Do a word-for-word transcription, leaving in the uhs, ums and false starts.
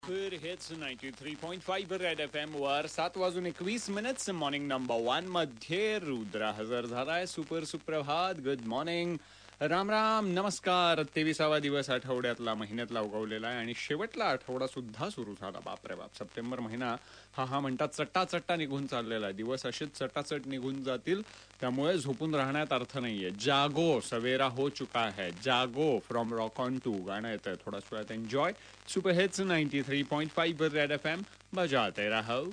फिर hits ninety three point five red F M वर सात वाजून एकवीस मिनिट्स मॉर्निंग नंबर वन मध्ये रुद्र हजर झालाय. सुपर सुप्रभात, गुड मॉर्निंग, राम राम, नमस्कार. तेविसावा दिवस आठवड्यातला, महिन्यातला उगवलेला आहे आणि शेवटला आठवडा सुद्धा सुरू झाला. बापरे बाप, सप्टेंबर महिना हा हा म्हणतात चट्टा चट्टा निघून चाललेला आहे. दिवस असेच चट्टाचट निघून जातील, त्यामुळे झोपून राहण्यात अर्थ नाहीये. जागो, सवेरा हो चुका है, जागो फ्रॉम रॉक ऑन टू गाणं येतंय. थोडाच वेळात enjoy. Super hits ninety three point five red F M बजाते रहो.